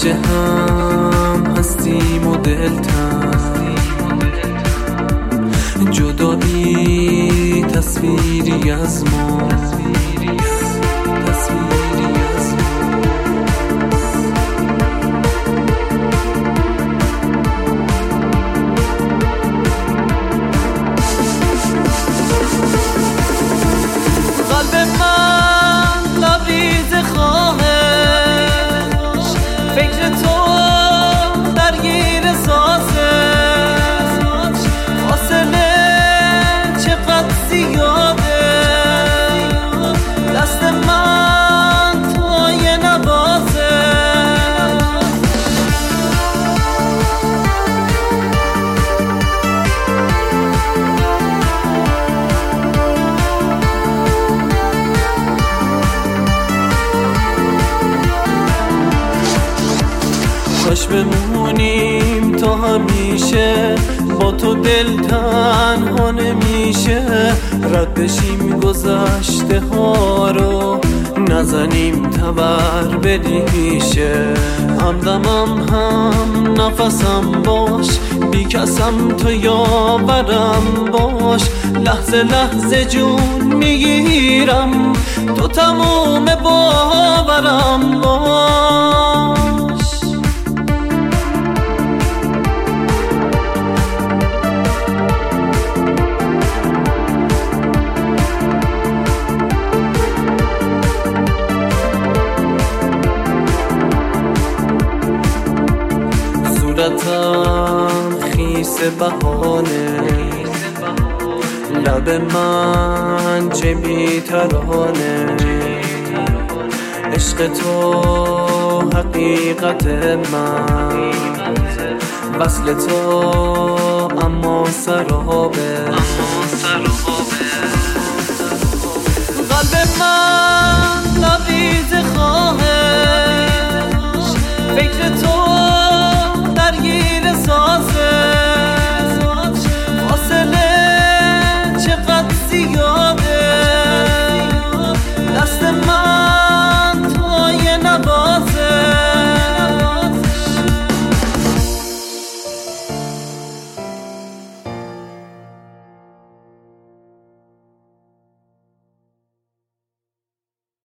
همیشه هم هستیم و دلتنگ، جدایی تصویری از ما، تصویری از ما. قلب من لبریز خواهش، فکر تو درگیر سازش، فاصله چقدر زیاده، دست من توی نوازه. کاش بمونیم تا همیشه، با تو دل تنها نمیشه، رد بشیم گذشته ها رو، نزنیم تبر به ریشه. همدمم هم نفسم باش، بی کسم تو یاورم باش، لحظه لحظه جون میگیرم، تو تموم باورم باش. صورتم خیس بهانه، لب من چه بی‌ترانه، عشق تو حقیقت من، وصل تو اما سرابه.